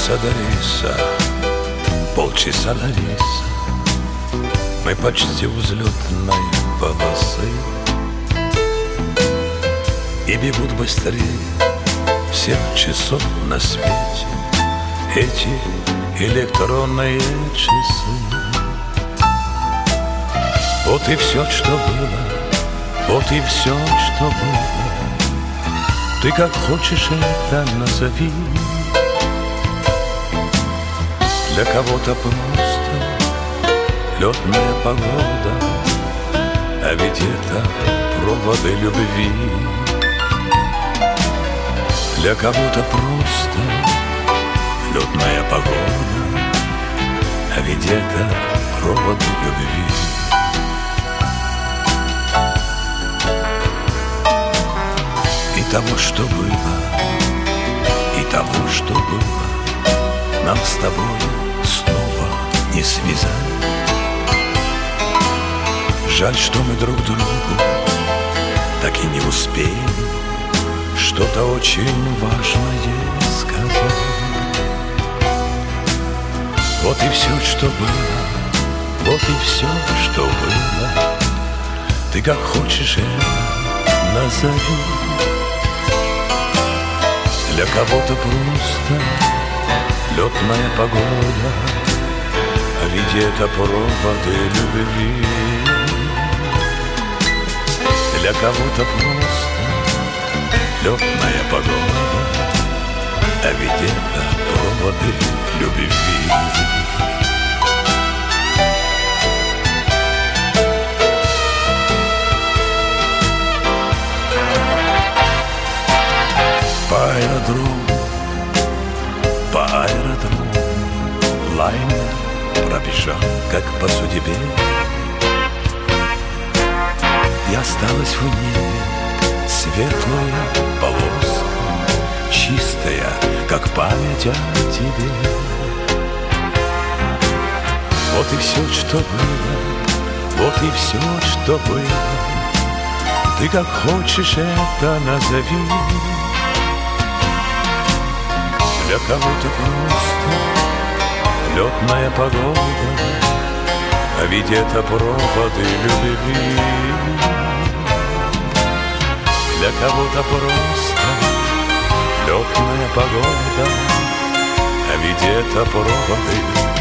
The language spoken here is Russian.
Полчаса до рейса, полчаса до рейса, мы почти у взлетной полосы, и бегут быстрее всех часов на свете эти электронные часы. Вот и все, что было, вот и все, что было. Ты как хочешь это назови. Для кого-то просто летная погода, а ведь это проводы любви. Для кого-то просто летная погода, а ведь это проводы любви. И того, что было, и того, что было, нам с тобой снова не связать. Жаль, что мы друг другу так и не успели что-то очень важное сказать. Вот и все, что было, вот и все, что было. Ты как хочешь это назови. Для кого-то просто летная погода, а ведь это проводы любви. Для кого-то просто летная погода, а ведь это проводы любви. По аэродрому лайнер пробежал, как по судьбе, и осталась в небе светлая полоска, чистая, как память о тебе. Вот и все, что было, вот и все, что было. Ты как хочешь это назови. Для кого-то просто летная погода, а ведь это проводы любви. Для кого-то просто летная погода, а ведь это проводы